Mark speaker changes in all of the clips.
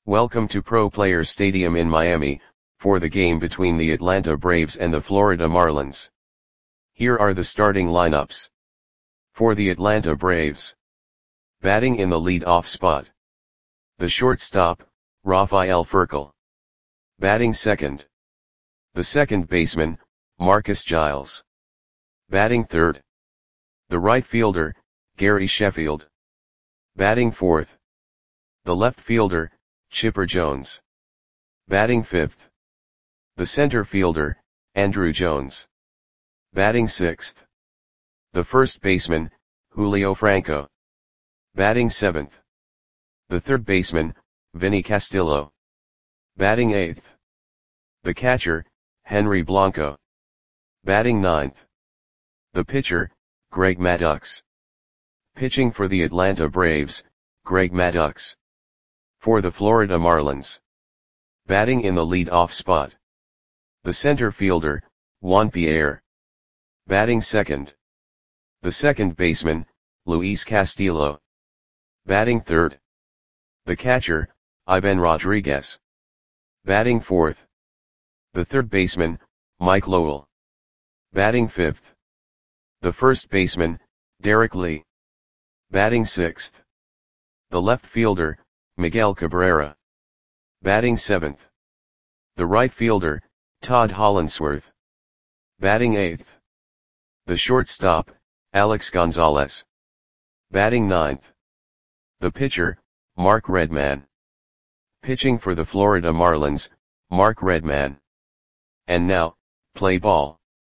Speaker 1: Welcome to Pro Players Stadium in Miami, for the game between the Atlanta Braves and the Florida Marlins. Here are the starting lineups. For the Atlanta Braves. Batting in the lead-off spot. The shortstop, Rafael Furcal. Batting second. The second baseman, Marcus Giles. Batting third. The right fielder, Gary Sheffield. Batting fourth. The left fielder, Chipper Jones. Batting fifth. The center fielder, Andruw Jones. Batting sixth. The first baseman, Julio Franco. Batting seventh. The third baseman, Vinny Castillo. Batting eighth. The catcher, Henry Blanco. Batting ninth. The pitcher, Greg Maddux. Pitching for the Atlanta Braves, Greg Maddux. For the Florida Marlins. Batting in the lead-off spot. The center fielder, Juan Pierre. Batting second. The second baseman, Luis Castillo. Batting third. The catcher, Ivan Rodriguez. Batting fourth. The third baseman, Mike Lowell. Batting fifth. The first baseman, Derek Lee. Batting sixth. The left fielder, Miguel Cabrera. Batting seventh. The right fielder, Todd Hollandsworth. Batting eighth. The shortstop, Alex Gonzalez. Batting ninth. The pitcher, Mark Redman. Pitching for the Florida Marlins, Mark Redman. And now, play ball.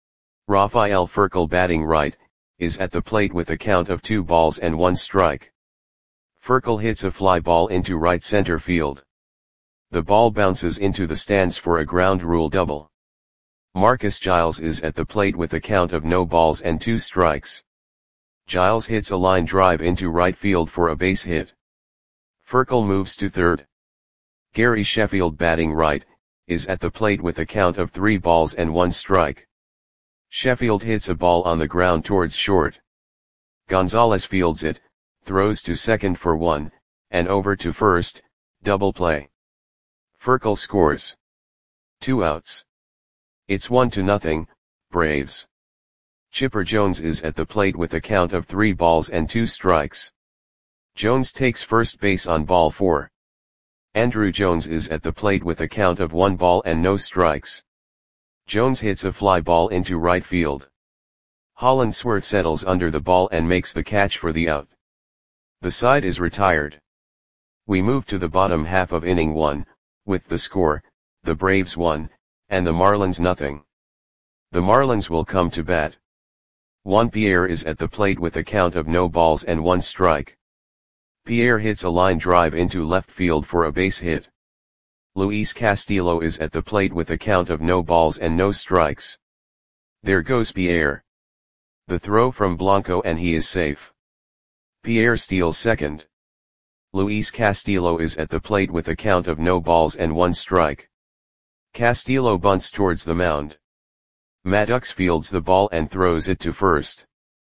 Speaker 1: Rafael Furcal batting right, is at the plate with a count of 2 balls and 1 strike. Furcal hits a fly ball into right center field. The ball bounces into the stands for a ground rule double. Marcus Giles is at the plate with a count of no balls and 2 strikes. Giles hits a line drive into right field for a base hit. Furcal moves to third. Gary Sheffield batting right, is at the plate with a count of 3 balls and 1 strike. Sheffield hits a ball on the ground towards short. Gonzalez fields it, throws to second for 1, and over to first, double play. Furcal scores. 2 outs. It's 1-0, Braves. Chipper Jones is at the plate with a count of 3 balls and 2 strikes. Jones takes first base on ball 4. Andruw Jones is at the plate with a count of 1 ball and no strikes. Jones hits a fly ball into right field. Hollandsworth settles under the ball and makes the catch for the out. The side is retired. We move to the bottom half of inning 1, with the score, the Braves 1, and the Marlins 0. The Marlins will come to bat. Juan Pierre is at the plate with a count of no balls and 1 strike. Pierre hits a line drive into left field for a base hit. Luis Castillo is at the plate with a count of no balls and no strikes. There goes Pierre. The throw from Blanco and he is safe. Pierre steals second. Luis Castillo is at the plate with a count of no balls and 1 strike. Castillo bunts towards the mound. Maddux fields the ball and throws it to first.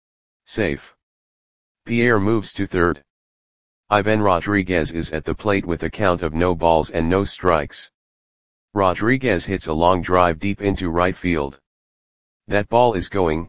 Speaker 1: Safe. Pierre moves to third. Ivan Rodriguez is at the plate with a count of no balls and no strikes. Rodriguez hits a long drive deep into right field. That ball is gone.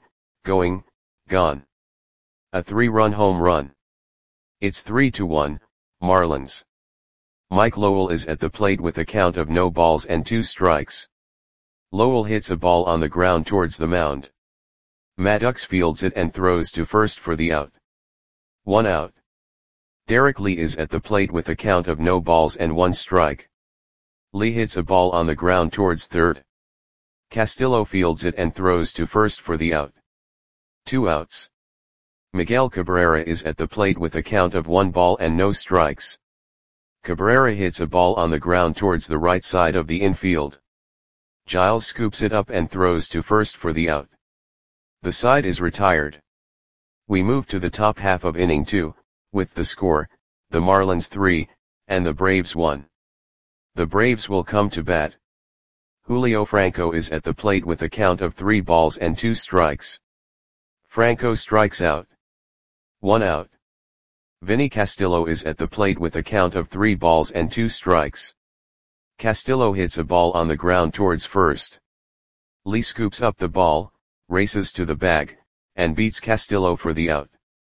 Speaker 1: A 3-run home run. It's 3-1, Marlins. Mike Lowell is at the plate with a count of no balls and 2 strikes. Lowell hits a ball on the ground towards the mound. Maddux fields it and throws to first for the out. 1 out. Derek Lee is at the plate with a count of no balls and 1 strike. Lee hits a ball on the ground towards third. Castillo fields it and throws to first for the out. 2 outs. Miguel Cabrera is at the plate with a count of 1 ball and no strikes. Cabrera hits a ball on the ground towards the right side of the infield. Giles scoops it up and throws to first for the out. The side is retired. We move to the top half of inning 2, with the score, the Marlins 3, and the Braves 1. The Braves will come to bat. Julio Franco is at the plate with a count of 3 balls and 2 strikes. Franco strikes out. 1 out. Vinny Castillo is at the plate with a count of 3 balls and 2 strikes. Castillo hits a ball on the ground towards first. Lee scoops up the ball, races to the bag, and beats Castillo for the out.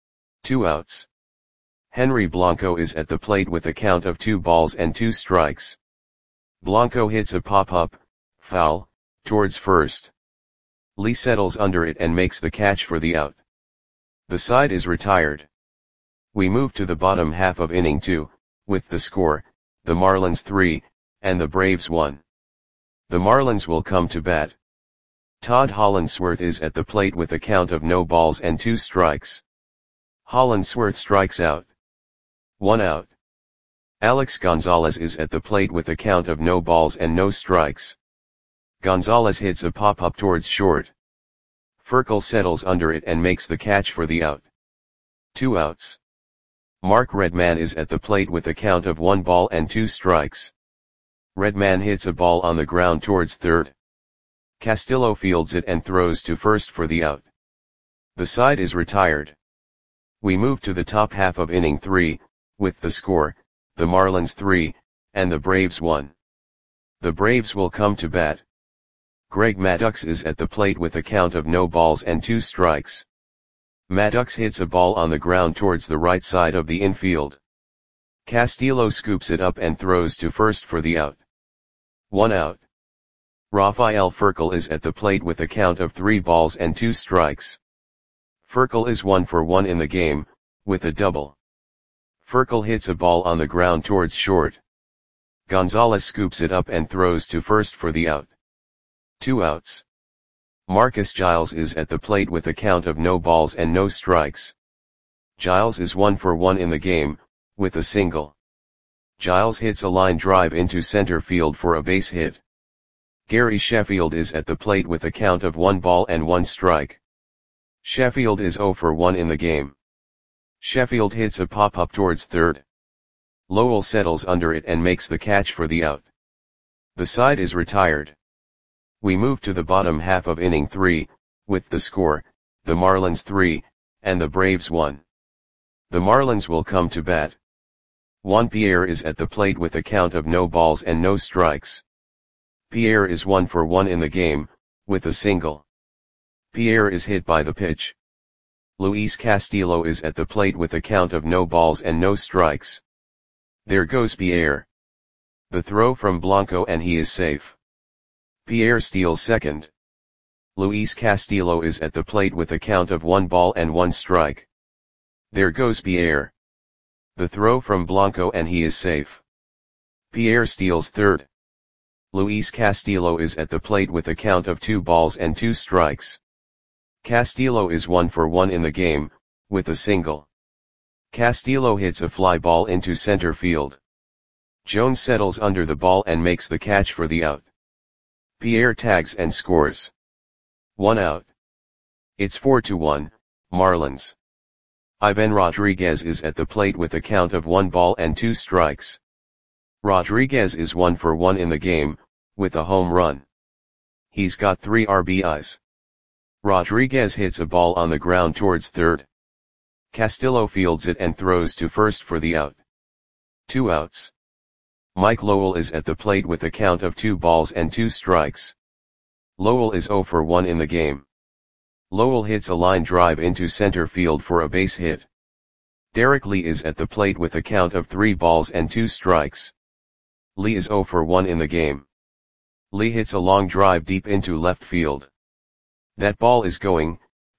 Speaker 1: 2 outs. Henry Blanco is at the plate with a count of 2 balls and 2 strikes. Blanco hits a pop-up, foul, towards first. Lee settles under it and makes the catch for the out. The side is retired. We move to the bottom half of inning 2, with the score, the Marlins 3, and the Braves 1. The Marlins will come to bat. Todd Hollandsworth is at the plate with a count of no balls and 2 strikes. Hollandsworth strikes out. 1 out. Alex Gonzalez is at the plate with a count of no balls and no strikes. Gonzalez hits a pop-up towards short. Furkel settles under it and makes the catch for the out. 2 outs. Mark Redman is at the plate with a count of 1 ball and 2 strikes. Redman hits a ball on the ground towards third. Castillo fields it and throws to first for the out. The side is retired. We move to the top half of inning 3, with the score, the Marlins 3, and the Braves 1. The Braves will come to bat. Greg Maddux is at the plate with a count of no balls and 2 strikes. Maddux hits a ball on the ground towards the right side of the infield. Castillo scoops it up and throws to first for the out. 1 out. Rafael Furkel is at the plate with a count of 3 balls and 2 strikes. Furkel is 1 for 1 in the game, with a double. Furkel hits a ball on the ground towards short. Gonzalez scoops it up and throws to first for the out. 2 outs. Marcus Giles is at the plate with a count of no balls and no strikes. Giles is 1 for 1 in the game, with a single. Giles hits a line drive into center field for a base hit. Gary Sheffield is at the plate with a count of 1 ball and 1 strike. Sheffield is 0 for 1 in the game. Sheffield hits a pop-up towards third. Lowell settles under it and makes the catch for the out. The side is retired. We move to the bottom half of inning 3, with the score, the Marlins 3, and the Braves 1. The Marlins will come to bat. Juan Pierre is at the plate with a count of no balls and no strikes. Pierre is 1 for 1 in the game, with a single. Pierre is hit by the pitch. Luis Castillo is at the plate with a count of no balls and no strikes. There goes Pierre. The throw from Blanco and he is safe. Pierre steals second. Luis Castillo is at the plate with a count of 1 ball and 1 strike. There goes Pierre. The throw from Blanco and he is safe. Pierre steals third. Luis Castillo is at the plate with a count of 2 balls and 2 strikes. Castillo is 1 for 1 in the game, with a single. Castillo hits a fly ball into center field. Jones settles under the ball and makes the catch for the out. Pierre tags and scores. 1 out. It's 4-1, Marlins. Ivan Rodriguez is at the plate with a count of 1 ball and 2 strikes. Rodriguez is 1 for 1 in the game, with a home run. He's got 3 RBIs. Rodriguez hits a ball on the ground towards third. Castillo fields it and throws to first for the out. 2 outs. Mike Lowell is at the plate with a count of 2 balls and 2 strikes. Lowell is 0 for 1 in the game. Lowell hits a line drive into center field for a base hit. Derek Lee is at the plate with a count of 3 balls and 2 strikes. Lee is 0 for 1 in the game. Lee hits a long drive deep into left field. That ball is gone.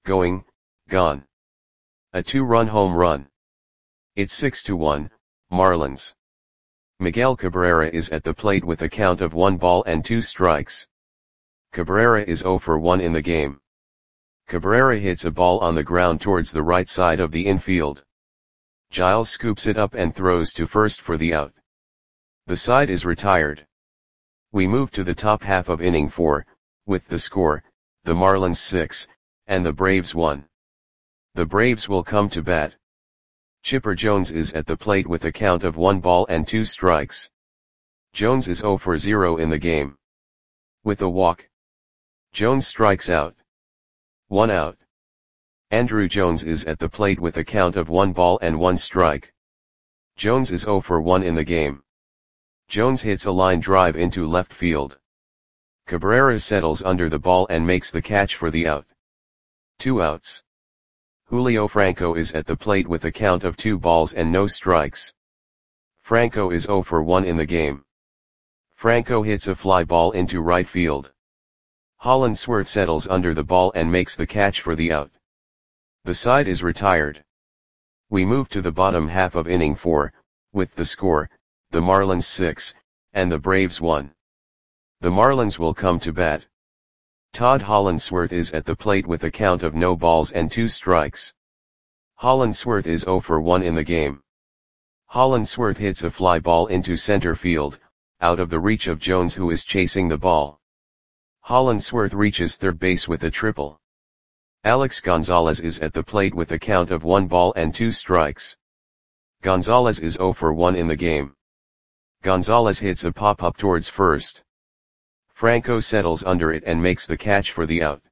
Speaker 1: A 2-run home run. It's 6-1, Marlins. Miguel Cabrera is at the plate with a count of 1 ball and 2 strikes. Cabrera is 0 for 1 in the game. Cabrera hits a ball on the ground towards the right side of the infield. Giles scoops it up and throws to first for the out. The side is retired. We move to the top half of inning 4, with the score, the Marlins 6, and the Braves 1. The Braves will come to bat. Chipper Jones is at the plate with a count of 1 ball and 2 strikes. Jones is 0 for 0 in the game. With a walk, Jones strikes out. 1 out. Andruw Jones is at the plate with a count of 1 ball and 1 strike. Jones is 0 for 1 in the game. Jones hits a line drive into left field. Cabrera settles under the ball and makes the catch for the out. 2 outs. Julio Franco is at the plate with a count of 2 balls and no strikes. Franco is 0 for 1 in the game. Franco hits a fly ball into right field. Hollandsworth settles under the ball and makes the catch for the out. The side is retired. We move to the bottom half of inning 4, with the score, the Marlins 6, and the Braves 1. The Marlins will come to bat. Todd Hollandsworth is at the plate with a count of no balls and 2 strikes. Hollandsworth is 0 for 1 in the game. Hollandsworth hits a fly ball into center field, out of the reach of Jones, who is chasing the ball. Hollandsworth reaches third base with a triple. Alex Gonzalez is at the plate with a count of 1 ball and 2 strikes. Gonzalez is 0 for 1 in the game. Gonzalez hits a pop-up towards first. Franco settles under it and makes the catch for the out.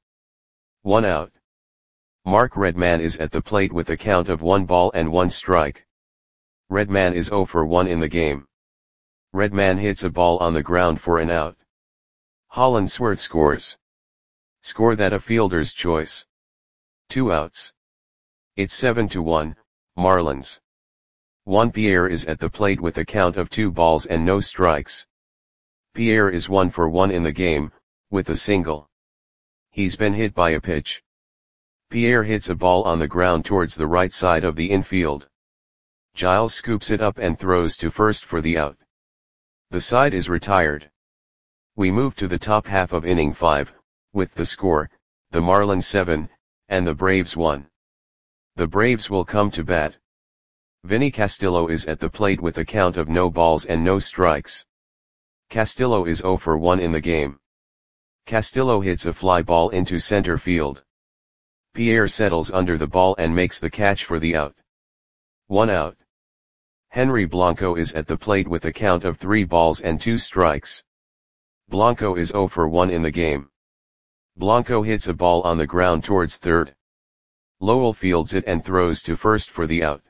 Speaker 1: 1 out. Mark Redman is at the plate with a count of 1 ball and 1 strike. Redman is 0 for 1 in the game. Redman hits a ball on the ground for an out. Hollandsworth scores. Score that a fielder's choice. 2 outs. It's 7-1, Marlins. Juan Pierre is at the plate with a count of 2 balls and no strikes. Pierre is 1 for 1 in the game, with a single. He's been hit by a pitch. Pierre hits a ball on the ground towards the right side of the infield. Giles scoops it up and throws to first for the out. The side is retired. We move to the top half of inning 5, with the score, the Marlins 7, and the Braves 1. The Braves will come to bat. Vinny Castillo is at the plate with a count of no balls and no strikes. Castillo is 0 for 1 in the game. Castillo hits a fly ball into center field. Pierre settles under the ball and makes the catch for the out. 1 out. Henry Blanco is at the plate with a count of 3 balls and 2 strikes. Blanco is 0 for 1 in the game. Blanco hits a ball on the ground towards third. Lowell fields it and throws to first for the out.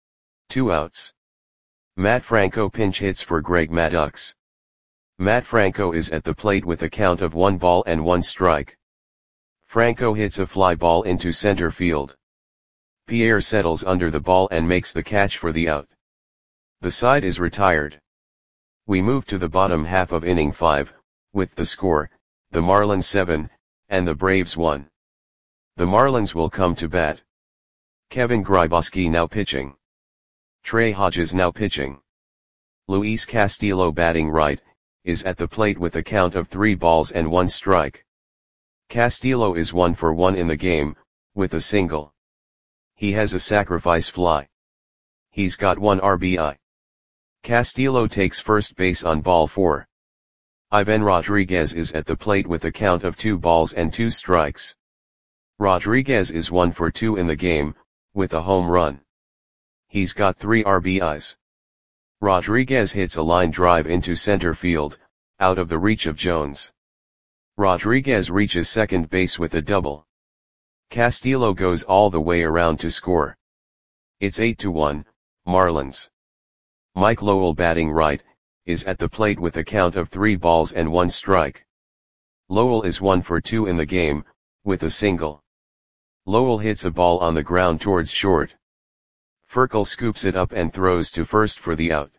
Speaker 1: 2 outs. Matt Franco pinch hits for Greg Maddux. Matt Franco is at the plate with a count of 1 ball and 1 strike. Franco hits a fly ball into center field. Pierre settles under the ball and makes the catch for the out. The side is retired. We move to the bottom half of inning 5, with the score, the Marlins 7, and the Braves 1. The Marlins will come to bat. Kevin Grybauski now pitching. Trey Hodges now pitching. Luis Castillo batting right, is at the plate with a count of 3 balls and 1 strike. Castillo is 1 for 1 in the game, with a single. He has a sacrifice fly. He's got 1 RBI. Castillo takes first base on ball 4. Ivan Rodriguez is at the plate with a count of 2 balls and 2 strikes. Rodriguez is 1 for 2 in the game, with a home run. He's got 3 RBIs. Rodriguez hits a line drive into center field, out of the reach of Jones. Rodriguez reaches second base with a double. Castillo goes all the way around to score. It's 8-1, Marlins. Mike Lowell batting right, is at the plate with a count of 3 balls and 1 strike. Lowell is 1 for 2 in the game, with a single. Lowell hits a ball on the ground towards short. Furkel scoops it up and throws to first for the out.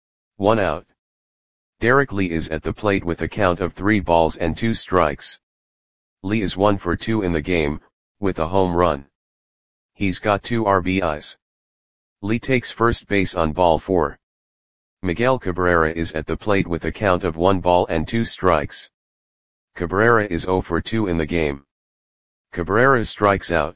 Speaker 1: 1 out. Derek Lee is at the plate with a count of 3 balls and 2 strikes. Lee is 1 for 2 in the game, with a home run. He's got 2 RBIs. Lee takes first base on ball 4. Miguel Cabrera is at the plate with a count of 1 ball and 2 strikes. Cabrera is 0 for 2 in the game. Cabrera strikes out.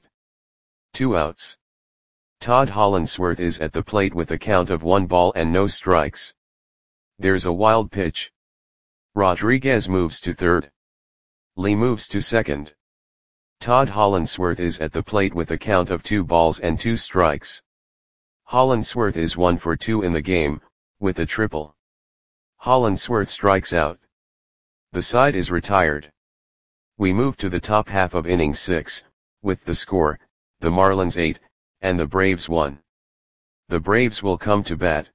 Speaker 1: 2 outs. Todd Hollandsworth is at the plate with a count of 1 ball and no strikes. There's a wild pitch. Rodriguez moves to third. Lee moves to second. Todd Hollandsworth is at the plate with a count of 2 balls and 2 strikes. Hollandsworth is 1 for 2 in the game, with a triple. Hollandsworth strikes out. The side is retired. We move to the top half of inning 6, with the score, the Marlins 8, and the Braves 1. The Braves will come to bat.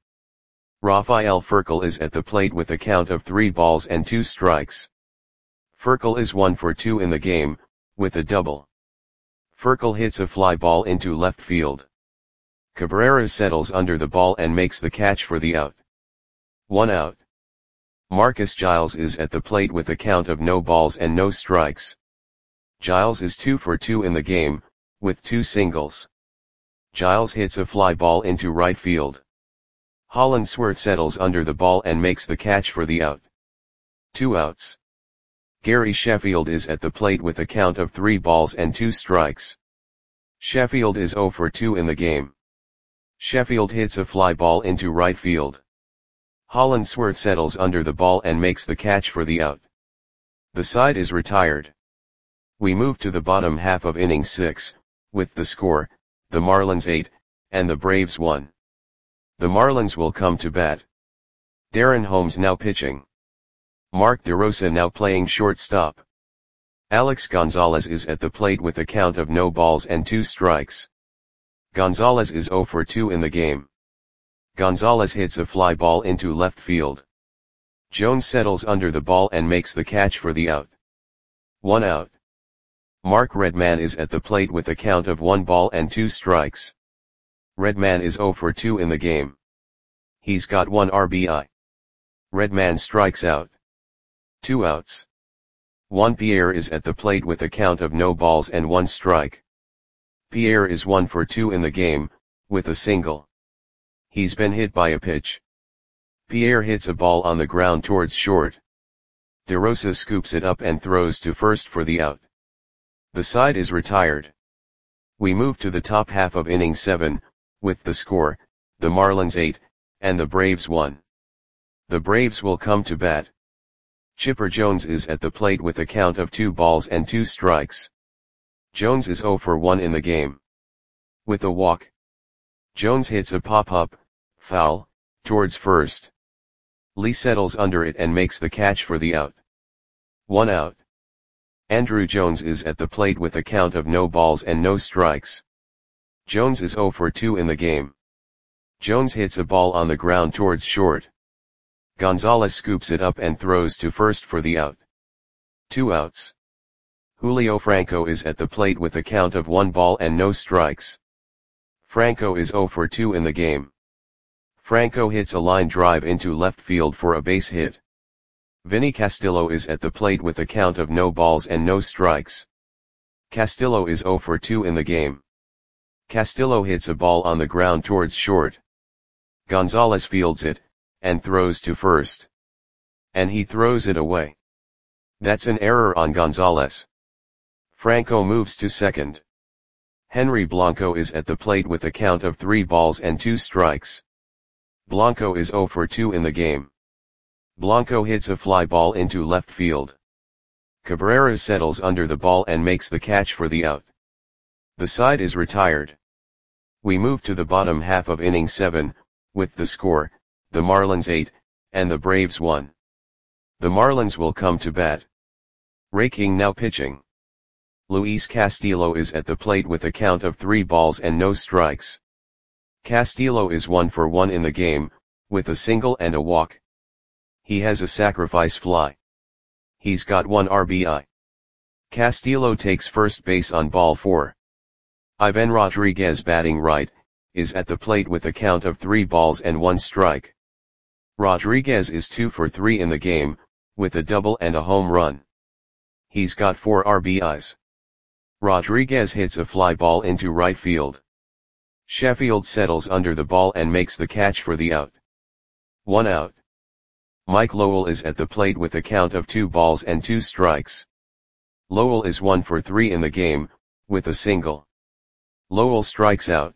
Speaker 1: Rafael Furcal is at the plate with a count of 3 balls and 2 strikes. Furcal is 1 for 2 in the game, with a double. Furcal hits a fly ball into left field. Cabrera settles under the ball and makes the catch for the out. 1 out. Marcus Giles is at the plate with a count of no balls and no strikes. Giles is 2 for 2 in the game, with 2 singles. Giles hits a fly ball into right field. Hollandsworth settles under the ball and makes the catch for the out. 2 outs. Gary Sheffield is at the plate with a count of 3 balls and 2 strikes. Sheffield is 0 for 2 in the game. Sheffield hits a fly ball into right field. Hollandsworth settles under the ball and makes the catch for the out. The side is retired. We move to the bottom half of inning 6, with the score, the Marlins 8, and the Braves 1. The Marlins will come to bat. Darren Holmes now pitching. Mark DeRosa now playing shortstop. Alex Gonzalez is at the plate with a count of no balls and 2 strikes. Gonzalez is 0 for 2 in the game. Gonzalez hits a fly ball into left field. Jones settles under the ball and makes the catch for the out. 1 out. Mark Redman is at the plate with a count of 1 ball and 2 strikes. Redman is 0 for 2 in the game. He's got 1 RBI. Redman strikes out. 2 outs. Juan Pierre is at the plate with a count of no balls and 1 strike. Pierre is 1 for 2 in the game, with a single. He's been hit by a pitch. Pierre hits a ball on the ground towards short. DeRosa scoops it up and throws to first for the out. The side is retired. We move to the top half of inning 7, with the score, the Marlins 8, and the Braves 1. The Braves will come to bat. Chipper Jones is at the plate with a count of 2 balls and 2 strikes. Jones is 0 for 1 in the game. With a walk. Jones hits a pop-up, foul, towards first. Lee settles under it and makes the catch for the out. 1 out. Andrew Jones is at the plate with a count of no balls and no strikes. Jones is 0 for 2 in the game. Jones hits a ball on the ground towards short. Gonzalez scoops it up and throws to first for the out. 2 outs. Julio Franco is at the plate with a count of 1 ball and no strikes. Franco is 0 for 2 in the game. Franco hits a line drive into left field for a base hit. Vinny Castillo is at the plate with a count of no balls and no strikes. Castillo is 0 for 2 in the game. Castillo hits a ball on the ground towards short. Gonzalez fields it, and throws to first. And he throws it away. That's an error on Gonzalez. Franco moves to second. Henry Blanco is at the plate with a count of 3 balls and 2 strikes. Blanco is 0 for 2 in the game. Blanco hits a fly ball into left field. Cabrera settles under the ball and makes the catch for the out. The side is retired. We move to the bottom half of inning 7, with the score, the Marlins 8, and the Braves 1. The Marlins will come to bat. Ray King now pitching. Luis Castillo is at the plate with a count of 3 balls and no strikes. Castillo is 1 for 1 in the game, with a single and a walk. He has a sacrifice fly. He's got 1 RBI. Castillo takes first base on ball 4. Ivan Rodriguez batting right, is at the plate with a count of 3 balls and 1 strike. Rodriguez is 2 for 3 in the game, with a double and a home run. He's got 4 RBIs. Rodriguez hits a fly ball into right field. Sheffield settles under the ball and makes the catch for the out. 1 out. Mike Lowell is at the plate with a count of 2 balls and 2 strikes. Lowell is 1 for 3 in the game, with a single. Lowell strikes out.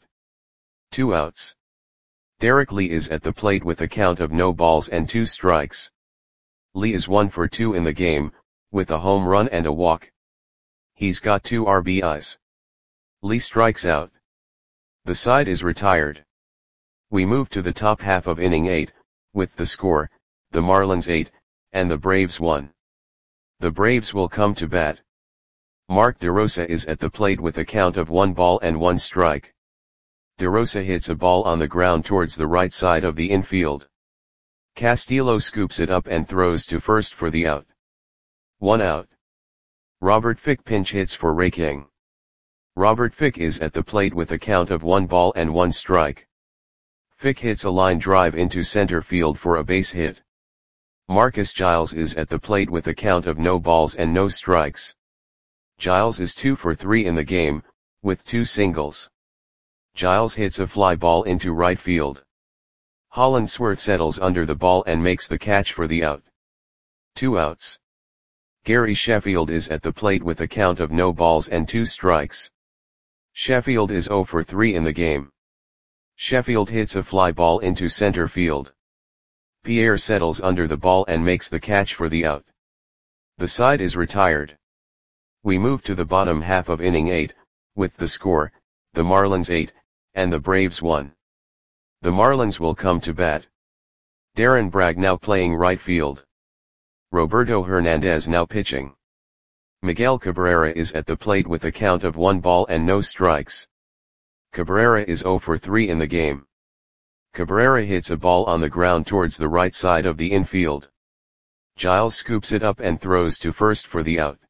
Speaker 1: 2 outs. Derek Lee is at the plate with a count of no balls and 2 strikes. Lee is 1 for 2 in the game, with a home run and a walk. He's got 2 RBIs. Lee strikes out. The side is retired. We move to the top half of inning 8, with the score, the Marlins 8, and the Braves 1. The Braves will come to bat. Mark DeRosa is at the plate with a count of 1 ball and 1 strike. DeRosa hits a ball on the ground towards the right side of the infield. Castillo scoops it up and throws to first for the out. 1 out. Robert Fick pinch hits for Ray King. Robert Fick is at the plate with a count of 1 ball and 1 strike. Fick hits a line drive into center field for a base hit. Marcus Giles is at the plate with a count of no balls and no strikes. Giles is 2 for 3 in the game, with 2 singles. Giles hits a fly ball into right field. Hollandsworth settles under the ball and makes the catch for the out. 2 outs. Gary Sheffield is at the plate with a count of no balls and 2 strikes. Sheffield is 0 for 3 in the game. Sheffield hits a fly ball into center field. Pierre settles under the ball and makes the catch for the out. The side is retired. We move to the bottom half of inning 8, with the score, the Marlins 8, and the Braves 1. The Marlins will come to bat. Darren Bragg now playing right field. Roberto Hernandez now pitching. Miguel Cabrera is at the plate with a count of 1 ball and no strikes. Cabrera is 0 for 3 in the game. Cabrera hits a ball on the ground towards the right side of the infield. Giles scoops it up and throws to first for the out.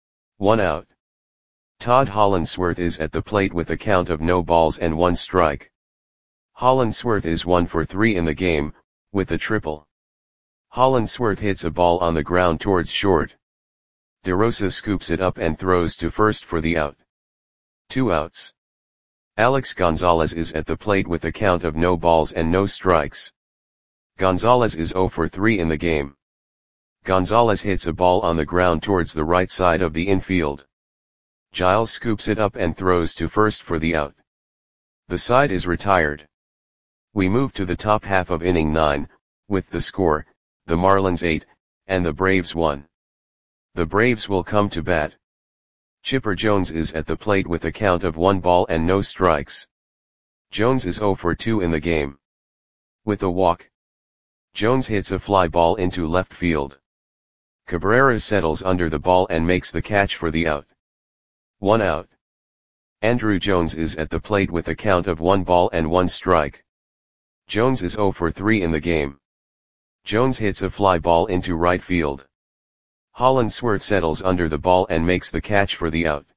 Speaker 1: 1 out. Todd Hollandsworth is at the plate with a count of no balls and 1 strike. Hollandsworth is 1 for 3 in the game, with a triple. Hollandsworth hits a ball on the ground towards short. DeRosa scoops it up and throws to first for the out. 2 outs. Alex Gonzalez is at the plate with a count of no balls and no strikes. Gonzalez is 0 for 3 in the game. Gonzalez hits a ball on the ground towards the right side of the infield. Giles scoops it up and throws to first for the out. The side is retired. We move to the top half of inning 9, with the score, the Marlins 8, and the Braves 1. The Braves will come to bat. Chipper Jones is at the plate with a count of 1 ball and no strikes. Jones is 0 for 2 in the game. With a walk. Jones hits a fly ball into left field. Cabrera settles under the ball and makes the catch for the out. 1 out. Andruw Jones is at the plate with a count of 1 ball and 1 strike. Jones is 0 for 3 in the game. Jones hits a fly ball into right field. Hollandsworth settles under the ball and makes the catch for the out.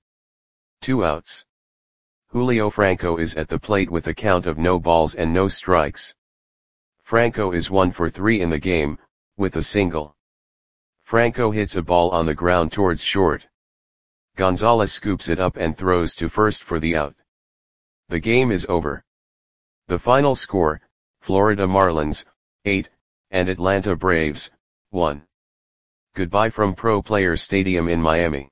Speaker 1: 2 outs. Julio Franco is at the plate with a count of no balls and no strikes. Franco is 1 for 3 in the game, with a single. Franco hits a ball on the ground towards short. Gonzalez scoops it up and throws to first for the out. The game is over. The final score, Florida Marlins, 8, and Atlanta Braves, 1. Goodbye from Pro Players Stadium in Miami.